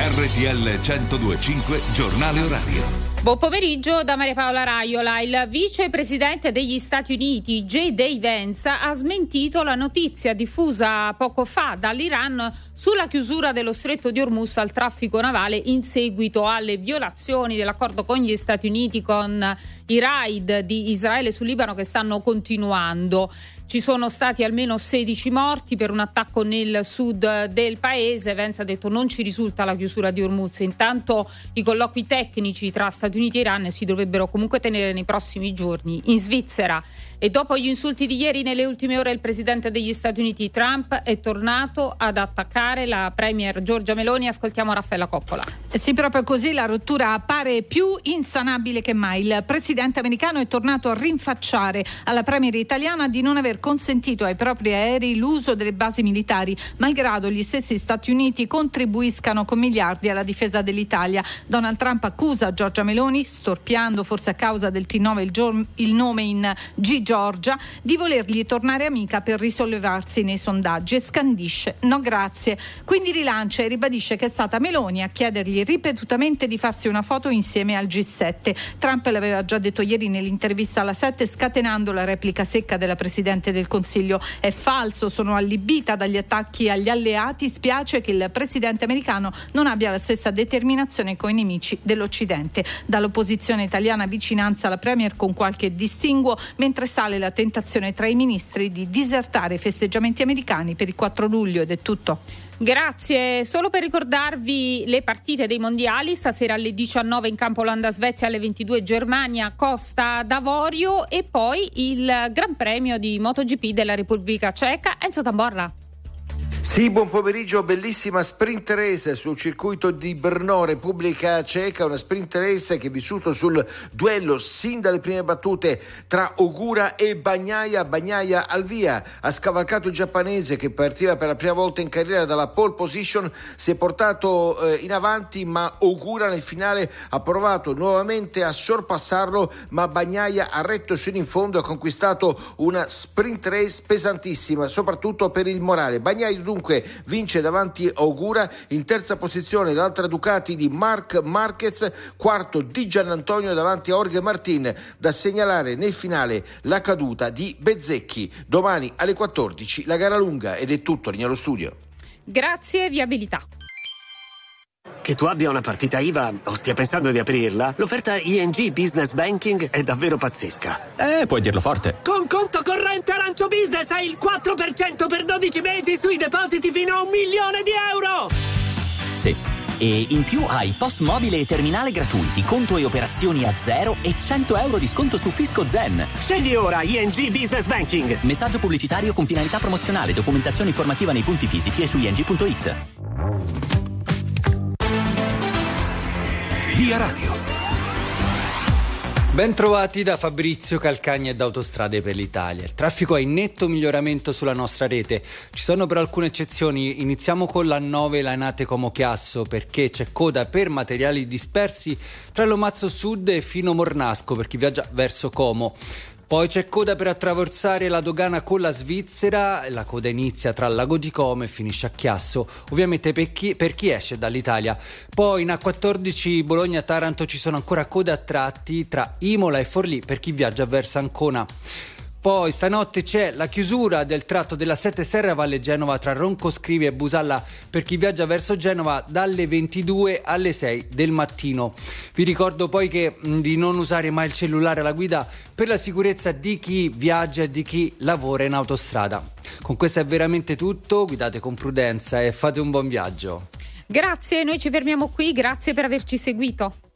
RTL 102.5 Giornale Orario. Buon pomeriggio da Maria Paola Raiola. Il vicepresidente degli Stati Uniti, J.D. Vance, ha smentito la notizia diffusa poco fa dall'Iran sulla chiusura dello stretto di Hormuz al traffico navale in seguito alle violazioni dell'accordo con gli Stati Uniti, con i raid di Israele sul Libano che stanno continuando. Ci sono stati almeno 16 morti per un attacco nel sud del paese. Vance ha detto: non ci risulta la chiusura di Hormuz. Intanto i colloqui tecnici tra Stati Uniti e Iran si dovrebbero comunque tenere nei prossimi giorni in Svizzera. E dopo gli insulti di ieri, nelle ultime ore il presidente degli Stati Uniti Trump è tornato ad attaccare la premier Giorgia Meloni. Ascoltiamo Raffaella Coppola. Sì, proprio così, la rottura appare più insanabile che mai. Il presidente americano è tornato a rinfacciare alla premier italiana di non aver consentito ai propri aerei l'uso delle basi militari, malgrado gli stessi Stati Uniti contribuiscano con miliardi alla difesa dell'Italia. Donald Trump accusa Giorgia Meloni, storpiando forse a causa del T9 il nome in G Georgia, di volergli tornare amica per risollevarsi nei sondaggi, e scandisce no grazie. Quindi rilancia e ribadisce che è stata Meloni a chiedergli ripetutamente di farsi una foto insieme al G7. Trump l'aveva già detto ieri nell'intervista alla 7, scatenando la replica secca della Presidente del Consiglio: è falso, sono allibita dagli attacchi agli alleati, spiace che il Presidente americano non abbia la stessa determinazione con i nemici dell'Occidente. Dall'opposizione italiana vicinanza alla Premier con qualche distinguo, mentre sale la tentazione tra i ministri di disertare i festeggiamenti americani per il 4 luglio ed è tutto. Grazie. Solo per ricordarvi le partite dei mondiali: stasera alle 19 in campo Olanda-Svezia, alle 22 Germania-Costa d'Avorio, e poi il Gran Premio di MotoGP della Repubblica Ceca. Enzo Tamborra. Sì, buon pomeriggio. Bellissima sprint race sul circuito di Brno, Repubblica Ceca, una sprint race che è vissuto sul duello sin dalle prime battute tra Ogura e Bagnaia. Bagnaia al via ha scavalcato il giapponese, che partiva per la prima volta in carriera dalla pole position, si è portato in avanti, ma Ogura nel finale ha provato nuovamente a sorpassarlo, ma Bagnaia ha retto sino in fondo e ha conquistato una sprint race pesantissima, soprattutto per il morale. Bagnaia dunque vince davanti a Ogura. In terza posizione l'altra Ducati di Marc Marquez, quarto di Giannantonio davanti a Jorge Martin. Da segnalare nel finale la caduta di Bezzecchi. Domani alle 14 la gara lunga, ed è tutto. Linea allo studio. Grazie. Viabilità. Che tu abbia una partita IVA o stia pensando di aprirla, l'offerta ING Business Banking è davvero pazzesca. Puoi dirlo forte. Con conto corrente Arancio Business hai il 4% per 12 mesi sui depositi fino a €1 milione. Sì. E in più hai POS mobile e terminale gratuiti, conto e operazioni a zero e €100 di sconto su Fisco Zen. Scegli ora ING Business Banking. Messaggio pubblicitario con finalità promozionale. Documentazione informativa nei punti fisici e su ing.it. Via Radio. Ben trovati da Fabrizio Calcagna e da Autostrade per l'Italia. Il traffico è in netto miglioramento sulla nostra rete. Ci sono però alcune eccezioni. Iniziamo con la 9 Lainate Como Chiasso, perché c'è coda per materiali dispersi tra Lomazzo Sud e Fino Mornasco per chi viaggia verso Como. Poi c'è coda per attraversare la dogana con la Svizzera, la coda inizia tra Lago di Como e finisce a Chiasso, ovviamente per chi esce dall'Italia. Poi in A14 Bologna-Taranto ci sono ancora code a tratti tra Imola e Forlì per chi viaggia verso Ancona. Poi stanotte c'è la chiusura del tratto della 7 Serra Valle Genova tra Roncoscrivi e Busalla per chi viaggia verso Genova dalle 22 alle 6 del mattino. Vi ricordo poi che di non usare mai il cellulare alla guida per la sicurezza di chi viaggia e di chi lavora in autostrada. Con questo è veramente tutto, guidate con prudenza e fate un buon viaggio. Grazie, noi ci fermiamo qui, grazie per averci seguito.